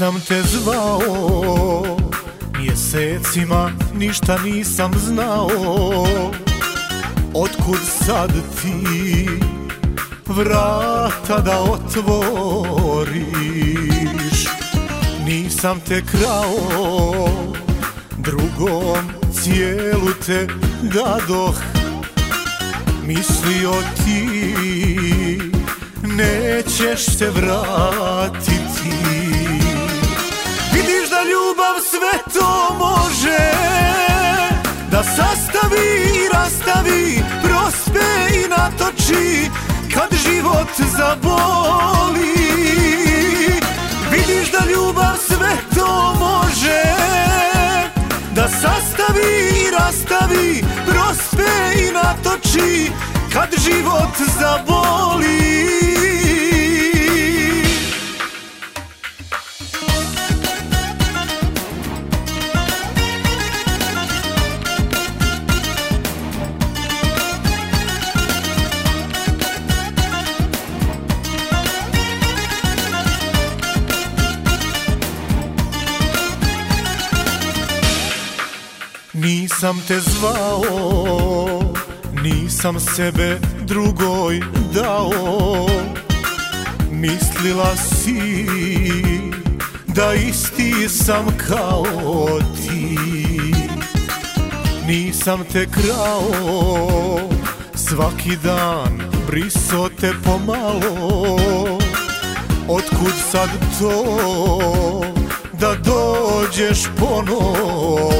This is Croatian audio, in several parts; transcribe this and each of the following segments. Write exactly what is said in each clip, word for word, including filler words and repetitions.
Nisam te zvao, mjesecima ništa nisam znao. Otkud sad ti vrata da otvoriš? Nisam te krao, drugom cijelu te dadoh. Mislio ti nećeš se vratiti. Vidiš da ljubav sve to može, da sastavi i rastavi, prospe i natoči kad život zaboli. Vidiš da ljubav sve to može, da sastavi i rastavi, prospe i natoči kad život zaboli. Nisam te zvao, nisam sebe drugoj dao. Mislila si da isti sam kao ti. Nisam te krao, svaki dan briso te pomalo. Otkud sad to da dođeš ponovo?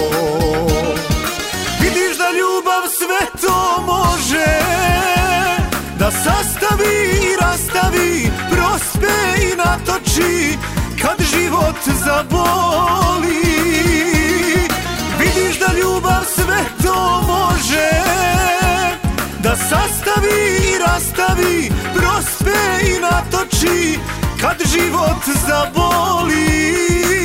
Vidiš da ljubav sve to može, da sastavi i rastavi, prospe i natoči kad život zaboli. Vidiš da ljubav sve to može, da sastavi i rastavi, prospe i natoči kad život zaboli.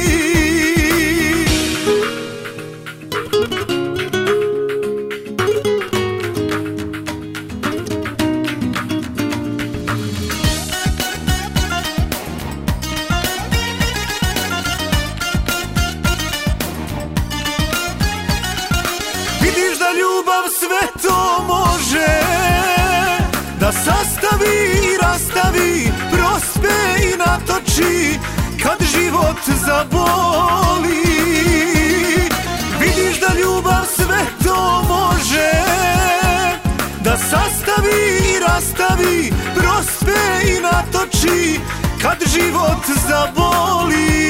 Vidiš da ljubav sve to može, da sastavi i rastavi, prospe i natoči kad život zaboli. Vidiš da ljubav sve to može, da sastavi i rastavi, prospe i natoči kad život zaboli.